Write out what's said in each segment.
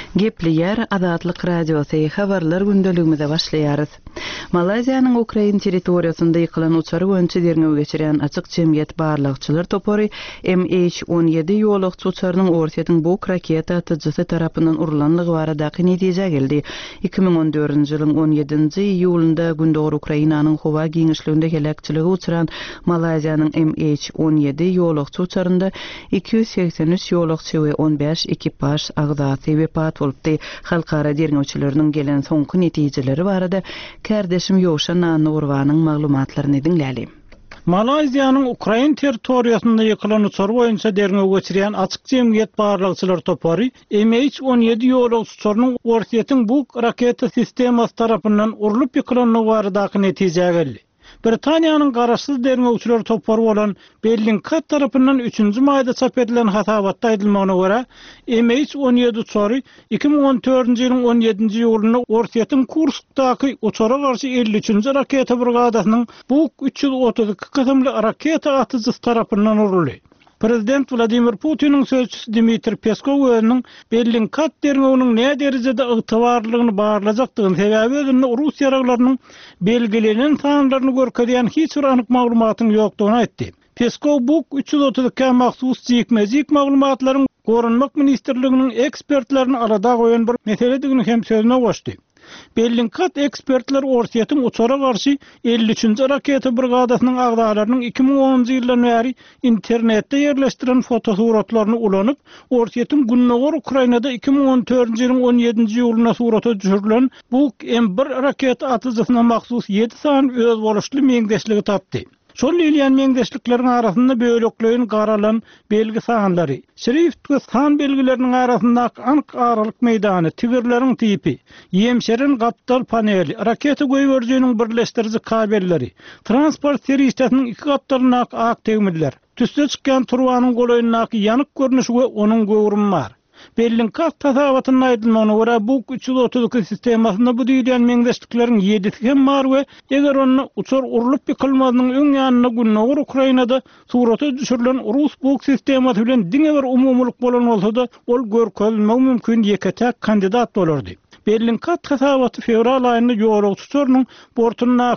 Gepli yer Azatlyk Radiosu habarlar gündeligimize başlaýarys. Malaziýanyň Ukrain territoriýasynda ýykylan uçary öňçe derňew geçiren açyk jemgyýet barlykçylar topary MH17 ýolukçy uçarynyň ortaýatyň bu raketa atyjysy tarapyndan urulanlygy barada netije geldi. 2014-nji ýylyň 17-nji iýulynda gündöwür Ukrainanyň howa giňişliginde gelekçiligi uçuran Malaziýanyň MH17 ýolukçy uçarynda 283 ýolukçy we 15 ekipaj agzasy wepat bolupdy. Halkara derňewçileriniň gelen soňky netijeleri barada Kardeşim Ýowşan Nurwanyň maglumatlaryny dinläli. Malaziýanyň Ukrain territoriýasynda ýykylan uçar boýunça derňew geçiren açyk jemgyýet barlykçylar topary MH17 ýolukçy uçarynyň ortaýatyň bu raketa sistemasy tarapyndan urulup ýykylanlygy barada netije geldi. Britaniýanyň garaşsyz derňewçiler topary bolan Bellingcat tarapyndan 3-nji maýda çap edilen hatabatda aýdylmagyna görä, MH17 uçary 2014-nji ýylyň 17-nji ýulynda ortaýatyň Kurskdaky uçara garşy 53-nji raketa brigadasynyň Buk 332 kysymly raketa atyjysy tarapyndan uruldy. Prezident Vladimir Putin'in sözçüsü Dmitri Peskov özünün Bellingcat derňewiniň näme derejede ygtybarlygyny barlajakdygyny sebäbi özünde Rus ýaraglarynyň belgilenen sanlaryny görkezýän hiç bir anyk maglumatyň ýokdugyny aýtdy. Peskov bu 332 mahsus jekmezik maglumatlaryň Gorunmak ministrliginiň ekspertlerini arada goýan bir meseledigini hem sözüne goşdy. Bellingcat ekspertler ortaýatyň uçara garşy 53-nji raketa brigadasynyň agdalarynyň 2010-njy ýyldan bäri internetde ýerleşdiren fotosuratlaryny ulanyp, ortaýatyň günnäwür Ukrainada 2014-nji ýylyň 17-nji ýylyna surata düşürilen bu M1 raketa atyjysyna mahsus 7 san öz boluşly meňdeşligi tapdy. Şol ýylyan meňdeşlikleriň arasynda bölekleýin garalan belgi sanlary, şrifт we san belgileriniň arasynda anyk aralyk meýdany, tigirleriň tipi, ýemşerin gapdal paneli, raketa goýberjeginiň birleşdirici kabelleri, transport serisiýasynyň 2 gapdalyna ak tegmiller, tüsde çykýan turwanyň golaýyna ýanyk görnüşi we onuň gowrumy bar. Bellingcat tasawatyny aýdylmagyna görä bu 332 sistemasyna bu diýilen meňdeşlikleriň 7-si hem bar we eger onu uçar urulup ýykylmagynyň öň ýanyna günnäwür Ukrainada surata düşürilen Rus buk sistemasy bilen diňe bir umumlyk bolan bolsa-da ol görkezilmegi mümkin ýeketäk kandidat bolardy. Bellingcat tasawaty fevral aýynda ýolukçy uçarynyň bortuna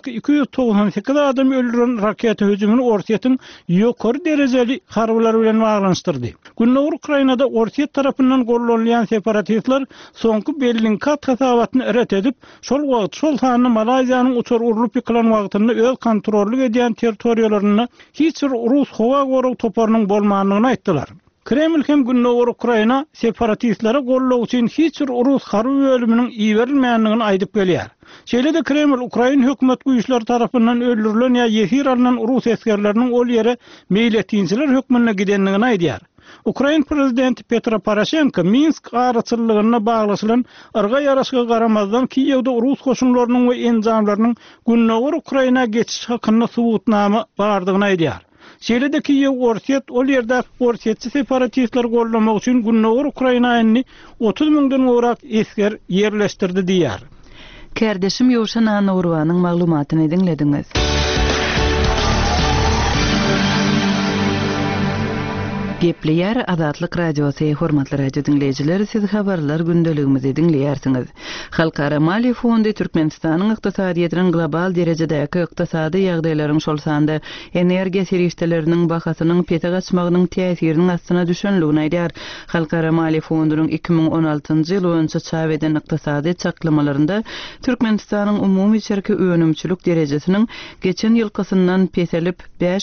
298 adam öldüren raketa hüjümini ortaýatyň ýokary derejeli harbylar bilen baglanşdyrdy. Günnäwür Ukrainada ortaýat tarapyndan gollanýan separatistler soňky Bellingcat tasawatyny eret edip, şol wagt şol sany Malaziýanyň uçar urulup ýykylan wagtynda öz kontrolly edýän territoriýalaryna hiç bir Rus howa gorug toparynyň bolmanyny aýtdylar. Kreml hem günnäwür Ukraina separatistlere gollaw üçin hiç bir Rus harby bölüminiň iýerilmänligini aýdyp gelýär. Şeýle-de Kreml Ukraina hökümet güýçleri tarapyndan öldürilen ýa ýehir alynan Rus eskerleriniň ol ýere meýletdiňçiler hökmüne gidenligini aýdýar. Ukraina prezidenti Petro Poroshenko Minsk araçylygyna baglaşylan ırga ýaraşyga garamazdan Kiýewde Rus goşunlarynyň we enjamlarynyň günnäwür Ukraina geçiş hakyna subutnama bardygyny aýdýar. Şeýle-de Kiýew ortaýat ol ýerde ortaýatçy separatistler gollamak üçin günnäwür Ukrainaýny 30 000-den gorak esker ýerleşdirdi diýär. Kardeşim Ýowşan Nurwanyň maglumatyny dinlediňiz. Gepli yer Azatlyk Radiosu hormatly radio dinleýijileri, siz habarlar gündeligimizi dinleýärsiňiz. Halkara Mali Fondy Türkmenistanyň ykdysadyýetiniň global derejedäki ykdysady ýagdaýlaryň şol sanda energiýa serişdeleriniň bahasynyň pete gaçmagynyň täsiriniň astyna düşenligini aýdýar. Halkara Mali Fondynyň 2016-njy ýyl boýunça çap eden ykdysady çaklamalarynda Türkmenistanyň umumy içerki önümçülük derejesiniň geçen ýylkysyndan peselip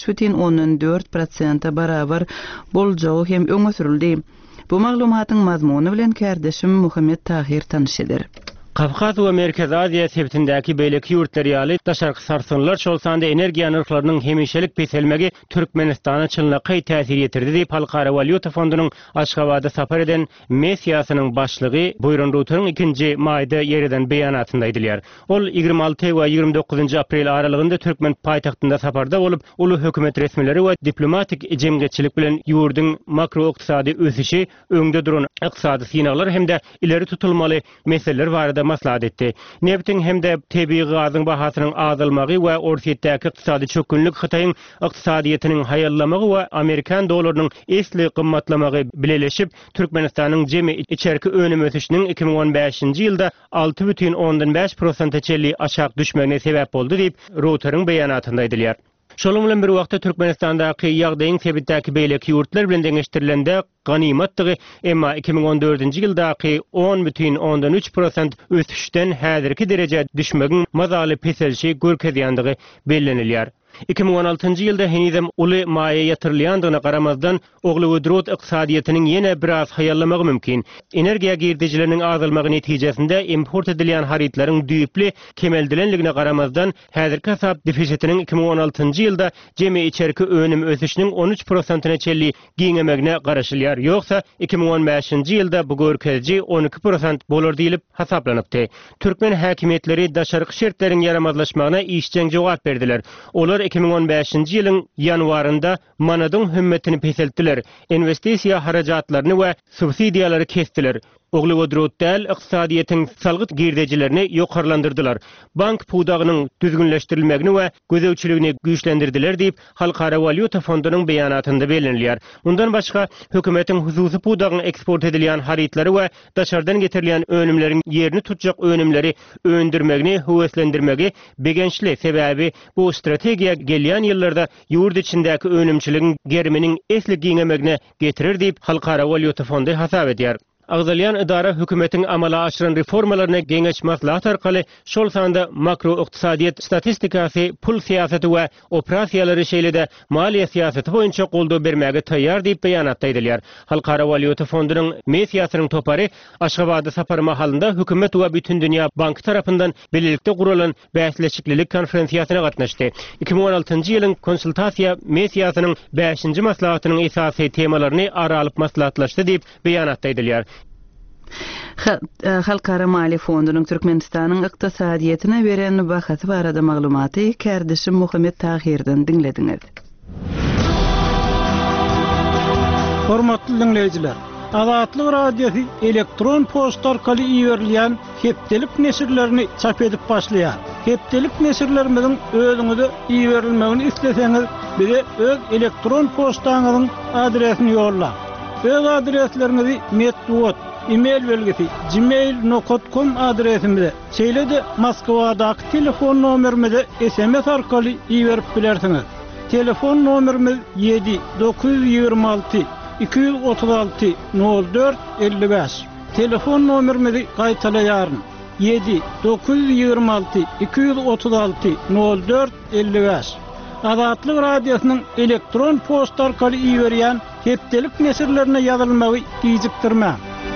5,4% barabar boljagy hem öňe sürildi. Bu maglumatyň mazmuny bilen kardeşim Muhammed Tahir tanışydyr. Kafkas we Merkez Aziýa sebitindäki beýleki ýurtlar ýaly daşarky sarsynlar şol sanda energiýa narhlarynyň hemişelik peselmegi Türkmenistana çynlaky täsir ýetirdi diýip Halkara Valyuta Fondunyň Aşgabatda sapar eden messiýasynyň başlygy Buyran Rutyň 2-nji maýda ýerden beýanatynda aýdylýar. Ol 26 we 29 aprel aralygynda Türkmen paýtagtynda saparda bolup, uly hökümet resmileri we diplomatik jemgyýetçilik bilen ýurduň makro ykdysady ösüşi, öňde duran ykdysady synaglar hemde ileri tutulmaly meseleler barada maslahat etdi. Nebtin hemde tebii gazyň bahasynyň azalmagy we orsiýetdäki ykdysady çökünlük Hytaýyň ykdysadyýetynyň haýallamagy we Amerikan dollarının esli gymmatlamagy bileleşip Türkmenistanyň jemi içerki önüm ösüşiniň 2015-nji ýylda 6,5% çelli aşağı düşmegine sebäp boldy diýip Reuters'ň beýanatynda aýdylýar. Şolum bilen bir wagtda Türkmenistandaky ýagdaýyň sebäpdäki beýleki ýurtlar bilen deňeşdirilende ganymatdygy, emma 2014-nji ýyldaky 10,3% ösüşden häzirki derejä düşmegiň mazaly peselşi görkezýänligi bellenilýär. 2016-njy ýylda henizem uly maýa ýatyrylýandygyna garamazdan oglowodrot ykdysadyýetynyň ýene biraz haýallamagy mümkin. Energiýa girdijileriniň azalmagy netijesinde import edilýän haritlaryň düýpli kemeldilenligine garamazdan häzirki hasap defisitiniň 2016-njy ýylda jemi içerki önüm ösüşiniň 13%-na çelli giňemegine garaşylýar. Ýoksa 2015-nji ýylda bu görkeji 12% bolar diýilip hasaplanypdy. Türkmen häkimetleri daşarky şertleriň yaramazlaşmagyna işçiň jogap berdiler. Olar 2015-nji ýylyň ýanwarynda manadyň hümmetini peseltdiler. Investisiýa harajatlaryny we subsidiýalary kesdiler. Oglowodrot däl ykdysadyýetyň salgyt girdejilerini ýokarlandyrdylar. Bank pudagynyň düzgünleşdirilmegini we gözegçiligini güýçlendirdiler diýip Halkara Valyuta Fondunyň beýanatynda bellenilýär. Bundan başga hökümetiň hususy pudagyň eksport edilýän haritlary we daşardan getirilýän önümleriň ýerini tutjak önümleri öndürmegini höweslendirmegi begençli sebäbi bu strategiýa gelýän ýyllarda ýurt içindäki önümçiligiň germiniň esli giňemegine getirir diýip Halkara Valyuta Fondy hasap edýär. Agzalyan idara hökümetiň amala aşyran reformalaryna geňeş maslahat arkaly şol sanda makro ykdysadyýet statistikasy, pul siýasaty we operasiýalary şeýlede maliýe siýasaty boýunça goldaw bermäge taýýar diýip beýanatda aýdylýar. Halkara Valyuta Fondunyň mesiýasynyň topary Aşgabatda sapar mahalynda hökümet we bütün dünýä banky tarapyndan birlikde guralan bäsleşiklilik konferensiýasyna gatnaşdy. 2016-njy ýylyň konsultasiýa mesiýasynyň 5-nji maslahatynyň esasy temalaryny aralyp maslahatlaşdy diýip beýanatda aýdylýar. Halkara Mali Fondunyň Türkmenistanyň ykdysadyýetyne beren bahasy barada maglumaty Kärdişim Muhammed Tahirden dinlediňiz. Hormatly dinleýijiler, Azatlyk radiosu elektron poçta arkaly ýerilýän hepdelik neşirlerini çap edip başlaýar. Hepdelik neşirlerimizin özüňize ýerilmegini isleseňiz, bize öz elektron poçtaňyzyň adresini ýollar. Öz adreslerinizi metduot, e-mail belgesi gmail.com adresimize, şeýle-de Moskwadaky telefon nomerimize SMS arkaly ýerip bilersiňiz. Telefon nomerimiz 7-926 236 04 55. Telefon nomerimizi gaýtalaýaryn. 7-926 236 04 55. Azatlyk radiosynyň elektron poçta arkaly ýerýän hepdelik neşirlerine ýazylmagy gijikdirmä.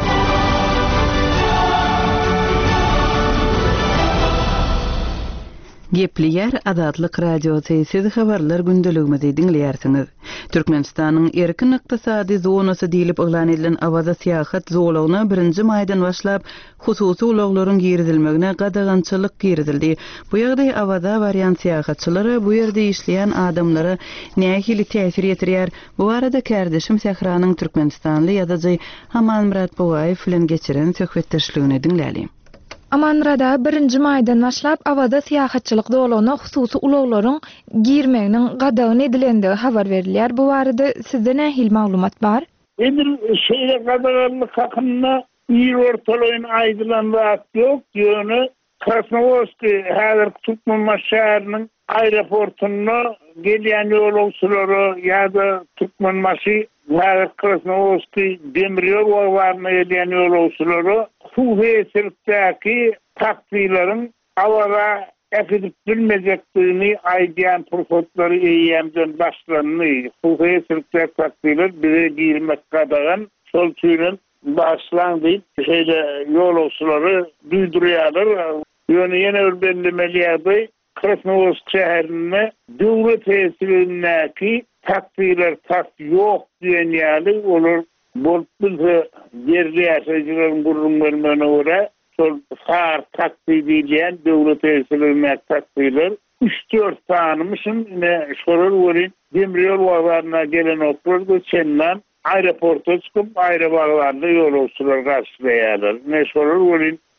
Gepli Azatlyk radiosu siz habarlar gündeligimizi dinleýärsiňiz. Türkmenistanyň erkin ykdysady zonasy diýilip elan edilen awaza syýahat zolagyna 1-nji maýdan başlap hususy ulaglaryň girizilmegine gadagançylyk girizildi. Bu ýagdaý awaza variant syýahatçylary bu ýerde işleýän adamlara nähili täsir ýetirýär. Bu arada Kärdişim Sehranyň Türkmenistanly ýazyjy Haman Murat Bogaýew bilen geçiren söhbetdeşligini dinläli. Amanrada 1-nji maýdan başlap awaza syýahatçylyk dolagyna hususy ulaglaryň girmeginiň gadagyny edilendigi habar berilýär. Bu barada sizde nähili maglumat bar? Edir şeýle gadaganlyk hakynda ýer ortalagyny aýdylan wagt ýok. Ýöne Krasnovodski häzir Türkmenbaş şäheriniň aeroportuna gelýän ýolagçylary ýa-da Türkmenbaşy häzir Krasnovodski demir ýollarına gelýän ýolagçylary hususiyetdäki takdirlerin awara edip bilmejekdigini aýdýan propozlary eýýämden başlandy. Hususiyetdäki takdirler bize girmek gadagan şol türen başlandy. Şeýle ýolagçylary duýdurýarlar. Ýöne bir bellemelýärdi. Krasnovodsk şäherine döwlet tesirindäki takdirler ýok diýen ýaly olar bolup bilse yerli ýaşaýjylaryň burun bermegine görä şol sar takdir diýen döwlet tesirindäki takdirler 3-4 tanymyşyn ine şolar werin demir ýol wagtlaryna gelen oturdy çenlen aeroporta çykyp aeroportlarda ýolagçylar garşylaýarlar. Ne şolar werin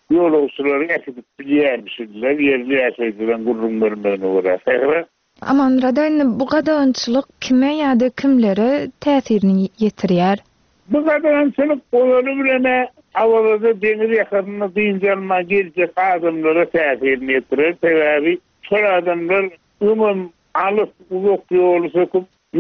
ýolawçylary äkidip bilýärmişler, yerli ýaşaýdyran gurrunlarına görä. Aman radayn bu gadagynçylyk kime ýa-da kimlere täsirini ýetirýär? Bu gadagynçylyk olary bilene awalda deňiz ýakasyna diňjalma geljek adamlara täsirini ýetirer. Sebäbi şol adamlar umum alyp uzak ýoly söküp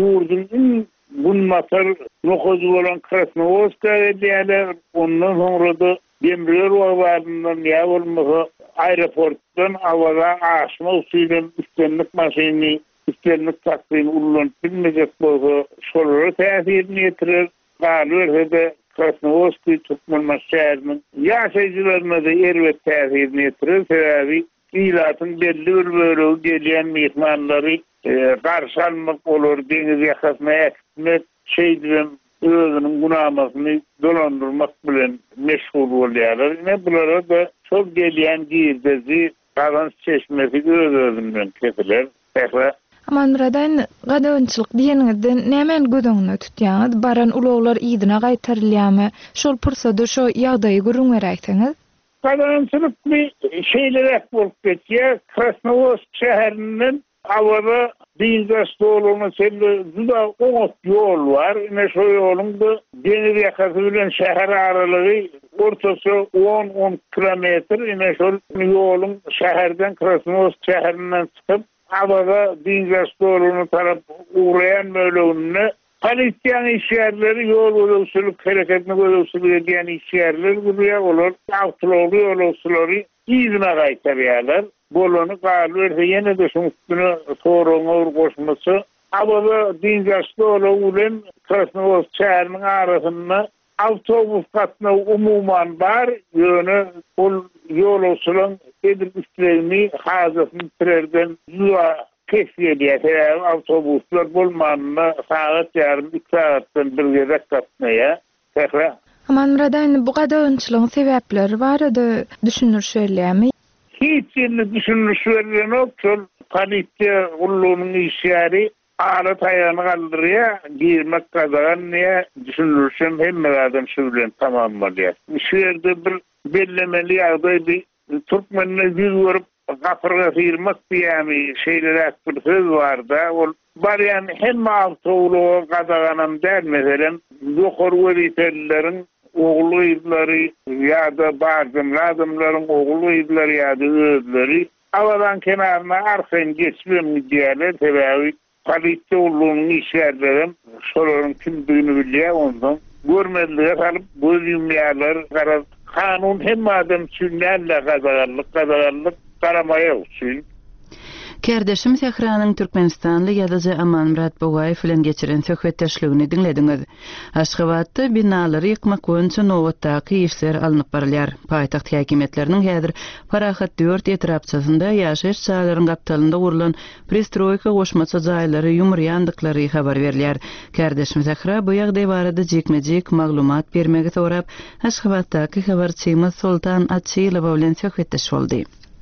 ýurdun bunmatar nokozu bolan Krasnoyarska diýerler. Ondan soňra da Demir Owalyndan ýa bolmasa aeroportdan awada aşma usulen üstünlük maşyny, üstünlük takdyny ulanyp bilmejek bolsa şolara täsirini ýetirer. Galyr Krasnoyarska tutulma şäheriniň ýaşaýjylaryna da elbet täsirini ýetirer. Sebäbi ýylatyň belli bir bölegi gelýän mehmanlary garşy almak bolar, deňiz ýakasyna äkitmek, şeýdem özüniň günahmasyny dolandyrmak bilen meşgul bolýarlar. Bulara da çok gelýän girdezi, kazanç çeşmesi özünden kesiler. Aman radayn gadagynçylyk diýeningizde nämen gödüňiňe tutýaňyz? Baran ulaglar ýygyna gaýtarylýarmy? Şol pursada şo ýagdaýy görüň beräýsiňiz. Gadagynçylyk bir şeýlere bolup getýär. Krasnoyarsk şäheriniň awada diňe stoluny selle juda oňat ýol bar. Şo ýolunda deňiz ýakasy bilen şäher aralygy ortasy 10 kilometr. Şol ýoluň şäherden Krasnoyarsk şäherinden çykyp awada diňe stoluny tarap uğrayan bölümine polisiýanyň işgärleri ýol boluşylyk hereketini boluşylyk edýän işgärler buraya bolar. Awtolary ýolçylary ýygyna gaýtarýarlar. Bolany galyr ýene de şoň üstüne soraňa goşmasy awada diňe stolu bilen Krasnoyarsk şäheriniň arasynda awtobus gatnaşy umuman bar. Ýöne ol ýolçylaryň edip üstlerini hazasyny tirerden ýa kesýär. Awtobuslar bolmanyna saat ýarym 2 saatdan bir gezek gatnaýa. Aman radayn bu gadagynçylygyň sebäpleri barada düşünürşelýärmi? Hiç ýerine düşünürşelýär şol polisiýa ullunyň işgäri ala taýany galdyrýar, girmek gadagan ýa düşünürşem hemme adam şu bilen tamamlanýar. Şu ýerde bir bellemeli ýagdaý Türkmenle yüz görüp gapyrga firmak diýämi şeýler bir söz bar da ol baryan hemme awtowlu gadaganan der meselen ýokary weliteleriň ogluýlary ýa-da bazı adamlaryň ogluýlary ýa-da özleri awadan kenaryna arkaň geçmem diýerler. Sebäbi polisiýa ullunyň işgärleri şolaryň kimdigini bilýär, ondan görmezlige salyp bölümýärler garaz. Kanun hem adam sünnälle gadagarlyk garamaya üçin. Kerdeşim Sehranyň Türkmenistanly ýazyjy Amanmurat Bogaýew bilen geçiren söhbetdeşligini dinlediňiz. Aşgabatda binalary ýykmak boýunça nowatdaky işler alınıp barylýar. Paýtaxt häkimetleriniň häzir Parahat 4 etrapçasynda ýaşaýyş çağlaryň gaptalynda gurulan pristroýka goşmaça jaýlary ýumurýandyklary habar berilýär. Kerdeşim Sehra bu ýagdaý barada jekmejek maglumat bermegi sorap, Aşgabatdaky habarçymyz Sultan Atçylow bilen söhbetdeş boldy.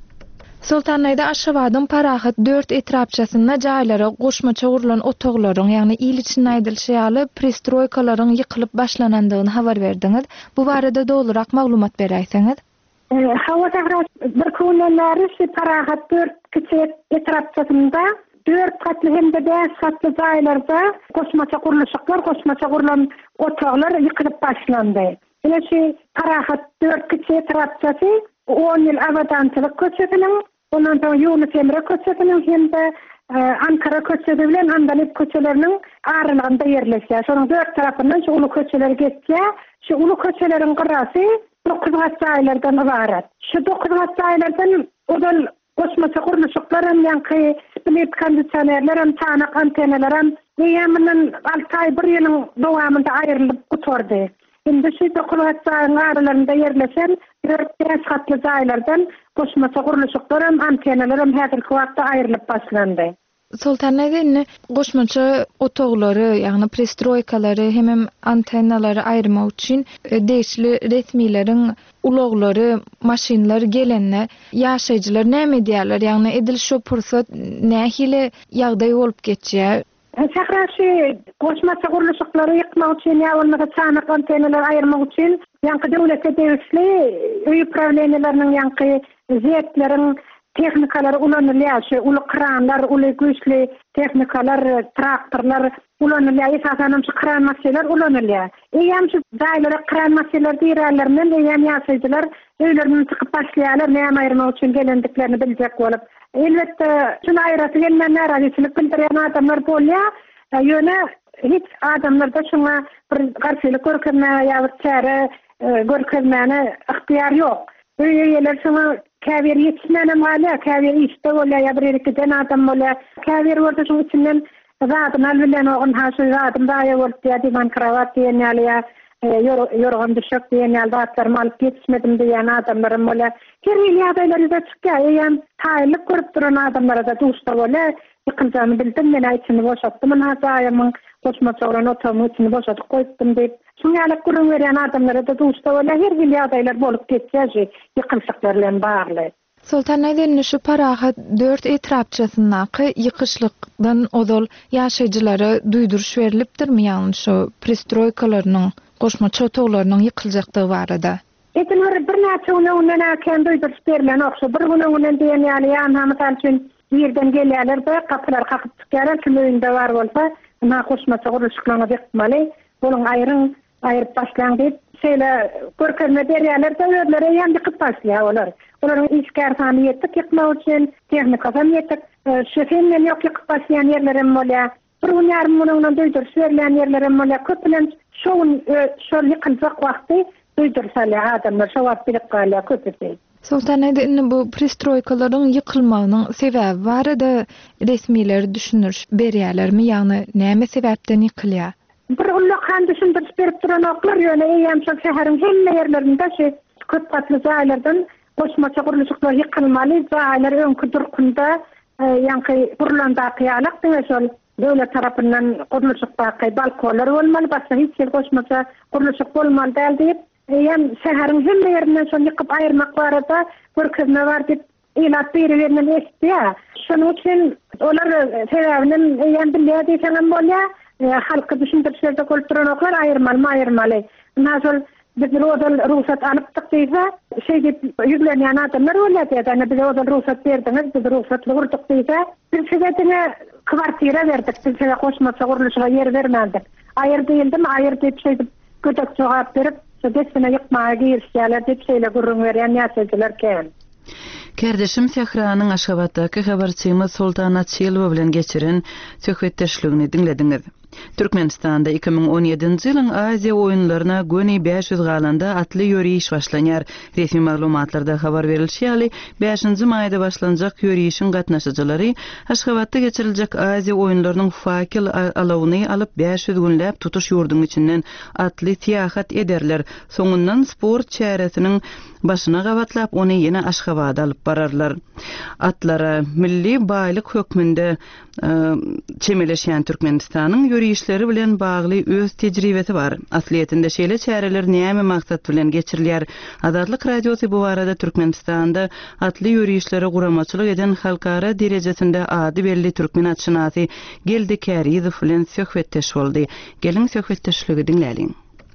Sultanaýda Aşgabatyň Parahat 4 etrapçasyna jaýlara goşmaça gurulan otoglaryň, ýagny il için aýdylşýaly pristroýkalaryň ýykylyp başlanandygyny habar berdiňiz. Bu barada dolurak maglumat beräýsiňiz? Hawada bir kunlary Parahat 4 kiçik etrapçasynda 4 katly hem de 5 katly jaýlarda goşmaça gurulşyklar, goşmaça gurulan otoglar ýykylyp başlandy. Ýa-da Parahat 4 kiçik etrapçasy 10 ýyl awadançylyk köçeginiň, ondan soň Ýunus Emre köçeginiň hem de Ankara köçegi bilen Andalip köçeleriniň aralygynda ýerleşýär. Şonuň 4 tarapyndan şu ulu köçeler geçýär. Şu ulu köçeleriň gyrasy 9 gaçaýlardan ibarat. Şu 9 gaçaýlardan odal goşmaça gurulşyklar hem ýa-da split kondisionerler hem çanak antenalar hem ýa-da 6 aý bir ýylyň dowamynda aýrylyp guturdy. Şimdi şu dokulatçayın aralarında yerleşen 4-5 katlı jaýlardan goşmaça gurulşyklar hem antenalar hem häzirki wagtda aýrylyp başlandy. Sultanaýda goşmaça otoglary, ýagny pristroýkalary hem antenalary aýrmak üçin deýişli resmiýleriň ulaglary, maşinlar gelenler, ýaşaýjylar näme diýerler? Ýagny edil şu pursat nähili ýagdaý bolup geçýär? Şahraşy goşmaça guruluşyklary ýykmak üçin ýa bolmasa çanak antenalar aýyrmak üçin ýanky döwlete degişli öý problemlarynyň ýanky zetleriň texnikalary ulanylýar, uly kranlar, uly güýçli texnikalar, traktorlar ulanylýar, esasen şu kran maşinler ulanylýar. Eýem şu daýlara kran maşinler diýerlerden eýem ýaşaýdylar, öýlerini çykyp başlaýarlar, näme aýyrmak üçin gelendiklerini biljek bolup. Elbette şunu aýraty gelmän narahatçylyk bildirýän adamlar bolýar, ýöne hiç adamlarda şuna bir garşylyk görkezmä ýa bir çäre görkezmäne ihtiýar ýok. Öýeler şuna käbir ýetişmäne malä, käbir işte bolýar ýa bir iki adam bolýar. Käbir bolsa şoň içinden zadyny bilen oňun haşy zadym daýa bolup diýen krawat diýenler yorgan düşük diýen zatlar mal geçmedim diýen adamlar bolýar. Her ýaýdaýlarda çykýar, ýa-ni taýlyk görüp duran adamlara da duşda bolýar. Ýykynjany bildim, men içini boşaltdym, haýamyň goşmaça olan otomy içini boşaltyp goýdum diýip. Şuňalyk gurun berýän adamlara da duşda bolýar, her ýaýdaýlar bolup geçýär, ýykynçyklar bilen bagly. Sultan Aýdyn şu parahat 4 etrapçasyndaky ýykyşlykdan odol ýaşaýjylary duýduruş berilipdirmi ýa-ni şu pristroykalarynyň goşmaça otoglarynyň ýykyljakdygy barada? Etin bir näçe günden äken duýduruş berilen okşa bir günden diýen ýaly ýa-ni üçin ýerden gelýärler de kapylar kakyp çykýarlar, kiminde bar bolsa, na goşmaça guruluşyklaryna bekmeli, boluň aýryp başlaň diýip şeýle görkezme berýärler de öýlere ýa-ni ýykyp başlaýar olar. Olaryň işgärtany ýetdik ýykmak üçin tehnika ýetdik. Şefenden ýok ýykyp başlaýan ýerlerim bolýar. Bir ýarym günden duýduruş berilen ýerlerim bolýar. Köpülen şol ýykyljak wagty duýdursalar adamlar şowap bilip galýar köpüti. Sultan Aýdyn bu pristroykalaryň ýykylmagynyň sebäbi barada resmiler düşünür berýärlermi ýa-ni näme sebäpden ýykylýar? Bir ullakan düşündürüş berip duran oklar ýöne eýem şu şäheriň hemme ýerlerinde köp gatly jaýlardan goşmaça guruluşyklar ýykylmaly, jaýlar öňkü durkunda ýanky gurulandaky ýalak diýe şol döwlet tarapyndan guruluşykdaky balkonlar bolmaly, başga hiç goşmaça guruluşyk bolmaly däl diýip eýem şäheriň hemme ýerinden şol ýykyp aýyrmak barada görkezme bar diýip eýlap berýärler esdiýär. Şonuň üçin olar sebäbini eýem bilýär diýsem bolýar. Halkı düşündürüşlerde kulturan oklar ayrılmalı. Nasıl biz ruhsat alıptık deyse, yüklenyen adamlar öyle yani bize o da ruhsat verdiniz, biz ruhsatlı vurduk deyse, biz size kvartira verdik, biz size koşmaça kuruluşuna yer vermedik. Ayır değildim, ayır deyip gödük cevap verip, desine yıkmaya girişlerler deyip gurrun veren yaşayıcılarken. Kardeşim Sehranyň Aşgabatdaky habarçymyz Sultan Aýdyn bilen geçiren söhbetdeşligini dinlediňiz. Türkmenistanda 2017-nji ýylyň Aziýa oýunlaryna göni 500 galanda atly ýöriýiş başlanýar. Resmi maglumatlarda habar berilýär, 5-nji maýda başlanjak ýöriýişiň gatnaşyjylary Aşgabatda geçiriljek Aziýa oýunlarynyň fakil alawyny alyp 500 günläp tutuş ýurduň içinden atly tiýahat ederler. Soňundan sport çäresiniň başyna gabatlap ony ýene Aşgabada alyp bararlar. Atlara milli baýlyk hökmünde çemeleşýän Türkmenistanyň ýöriýişleri bilen bagly öz tejribesi bar. Asliýetinde şeýle çäreler näme maksat bilen geçirilýär? Azatlyk radiosu bu barada Türkmenistanda atly ýöriýişlere guramaçylyk eden halkara derejesinde ady belli türkmen atşynasy Geldi Kärizow bilen söhbetdeş boldy. Gelin söhbetdeşligi dinläliň.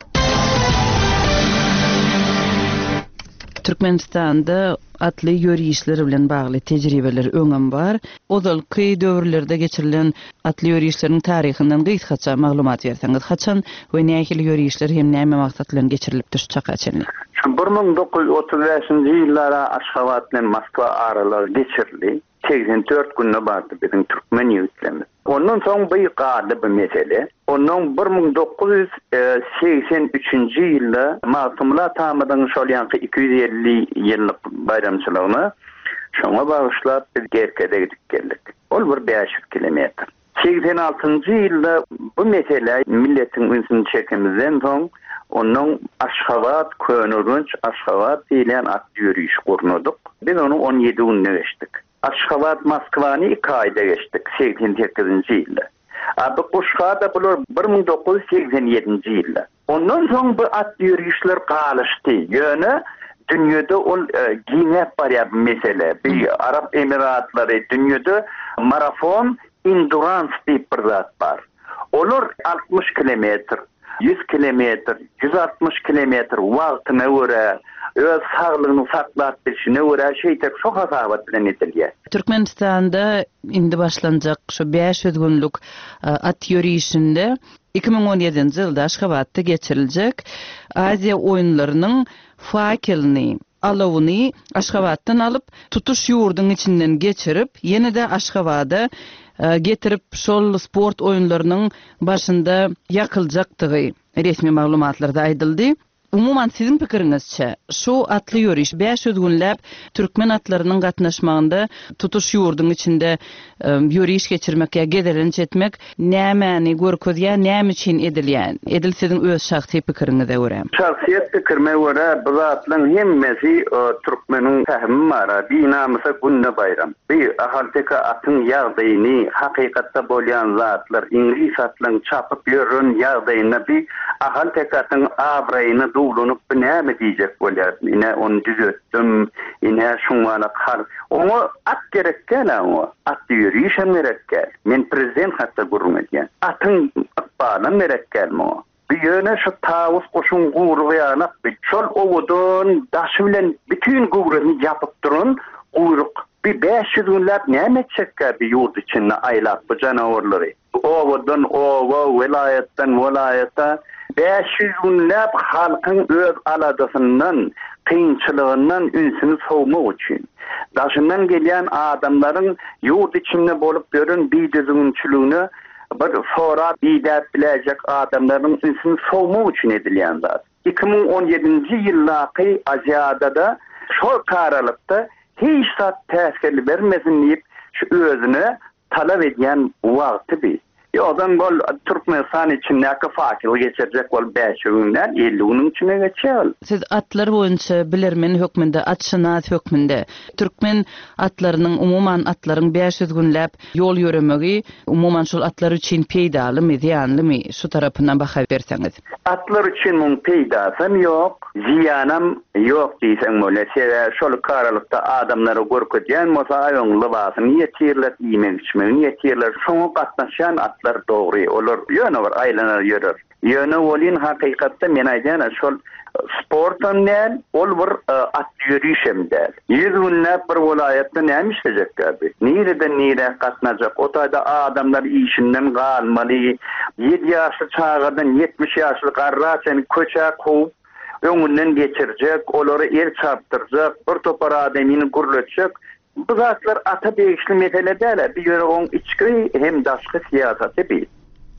Türkmenistanda atly ýöriýişleri bilen bagly tejribeler öňem bar. Ozalky döwürlerde geçirilen atly ýöriýişleriň taryhyndan gysgaça maglumat berseňiz, haçan we nähili ýöriýişler hem näme maksat bilen geçirilipdir şu çakaçyny? 1935-nji ýyllara Aşgabat bilen Moskwa aralary geçirildi. 84 günne bardy bizim türkmen ýigitlerimiz. Ondan soň beýgady bir mesele. Onun 1983-nji ýylda Masumlar tamydyň şol ýanky 250 ýyllyk bayramçylygyny şoňa bagyşlap biz Gerkede gidip geldik. Ol bir 500 kilometr. 86-njy ýylda bu mesele milletiň ünsini çekimizden soň onun Aşgabat, Könürünç, Aşgabat diýilen at ýöriýiş gurnudyk. Biz onu 17 günde geçdik. Aşgabat Moskwany 2 aýda geçdik 88-nji ýylda. Abi Kuşgada bular 1987-nji ýylda. Ondan soň bu at ýöriýişler galyşdy. Ýöne dünýede ol giňep barýar mesele. Bir Arap Emiratlary dünýede marafon endurance diýip bir zat bar. Olar 60 kilometr, 100 kilometr, 160 kilometr wagtyna görä, öz saglygyny saklap bilişine görä şeýtek şo hasabat bilen edilýär. Türkmenistanda indi başlanjak şu 500 günlük at yürüyüşinde 2017-nji ýylda Aşgabatda geçiriljek Aziya oýunlarynyň fakelini, alawyny Aşgabatdan alyp tutuş ýurdunyň içinden geçirip, ýene-de Aşgabada getirip şol sport oýunlarynyň başynda ýakyljakdygy resmi maglumatlarda aýdyldy. Umuman sizin pikiriňizçe şu atly ýürüş 500 günläp türkmen atlarynyň gatnaşmagynda tutuş ýurdunyň içinde ýürüş geçirmek ýa gederlenç etmek nämäni görkezýär, näme üçin edilýär? Edilsediň öz şahsy pikiriňize görä. Şahsiýet pikirime görä bu zatlaryň hemmesi türkmeniň tähmi mara, binamysa günne bayram. Bir ahalteka atyň ýagdaýyny hakykatda bolýan zatlar İngiliz atlaryň çapyp ýörün ýagdaýyna bir ahalteka atyň abraýyny dulunup näme diýjek bolýar. Ine onu düzeltdim, ine şuňa kar. Onu at gerekkel ama at ýürüýüşem gerekkel. Men prezident hatda gurulmaýan. Atyň akbalan gerekkel mo. Bir ýöne şu tawus goşun guyrugy ýanyp, şol owudun daşy bilen bütün guyrugyny ýapyp durun, guyruk bir 500 günläp näme çekkä bir ýurt içinde aýlap bu janawarlary. Owudun owa vilayetden vilayeta 500 günläp halkyň öz aladasyndan, kynçylygyndan ünsini sowmak üçin. Daşyndan gelýän adamlaryň ýurt içinde bolup görün biýdizgünçiligini bir sonra biýdäp biläjek adamlaryň ünsini sowmak üçin edilýän zat. 2017-nji ýyllaky Aziyada şol karalykda hiç zat täsirli bermesin diýip şu özüne talap edýän wagty bir. Ýa-da bol Türkmenistan için näki fakir geçirjek bol 5 günler 50 günün içine geçýär. Siz atlar boýunça bilermen hökmünde, atşynaat hökmünde türkmen atlarynyň umuman atlaryň 500 günläp ýol ýöremegi umuman şol atlar üçin peýdalymy, ziýanlymy? Şu tarapyndan baha berseňiz. Atlar üçin mun peýdasam ýok, ziýanam ýok diýsen bolsa, şol karalykda adamlary görkezýän bolsa aýoň libasyny ýetirler, ýemek içmegi ýetirler, şoňa gatnaşan atlar dogry, olar ýöne bir aýlanar ýörer. Ýöne bolyn hakykatda men aýdan şol sportdan näl, ol bir at ýürüýüşemde. 100 günläp bir welaýatda näme işlejekler? Nireden nire gatnaşak? Otayda adamlar işinden galmaly. 7 ýaşly çağdan 70 ýaşly garraçany köçä koýup öňünden geçirjek, olary el çarptyrjak, bir topar adamyny gurlatjak. Bu zatlar ata beýişli meseleler, bir ýöne oň içki hem daşky siýasaty bir.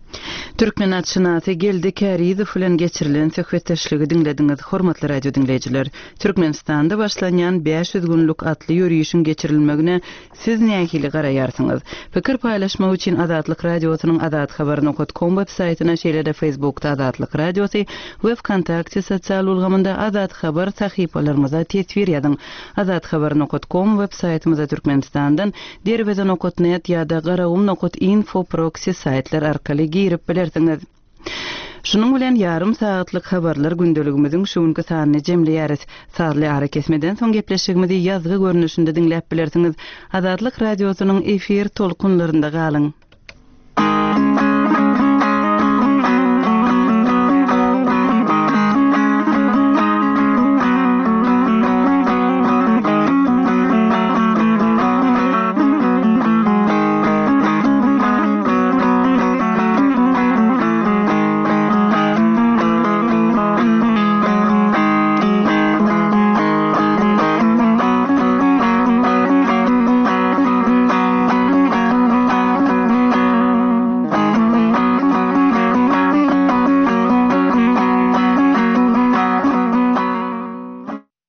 Türkmen atşynaty Geldi Kärizow bilen geçirilen söhbetdeşligi dinlediňiz, hormatly radio dinleyijiler. Türkmenistanda başlanýan 500 günlük atly ýürüýüşiň geçirilmegine siz nähili garaýarsyňyz? Pikir paýlaşmak üçin Azatlyk radiosynyň azathabar.com websaýtyna şeýle-de Facebookda Azatlyk radiosy we WhatsApp sosial ulgamynda Azat Habar sahypalarymyza tesvir ýazyň. Azathabar.com websaýtymyza Türkmenistandan derwezan.net ýa-da garawum.info proxy saýtlar arkaly girip bilersiňiz. Şunun bilen yarım saatlyk habarlar gündeligimiziň şuňky sanyny jemleýäris. Saatly ara kesmeden soň gepleşigimizi ýazgy görnüşinde dinläp bilersiňiz. Azatlyk radiosynyň efir tolkunlarynda galyň.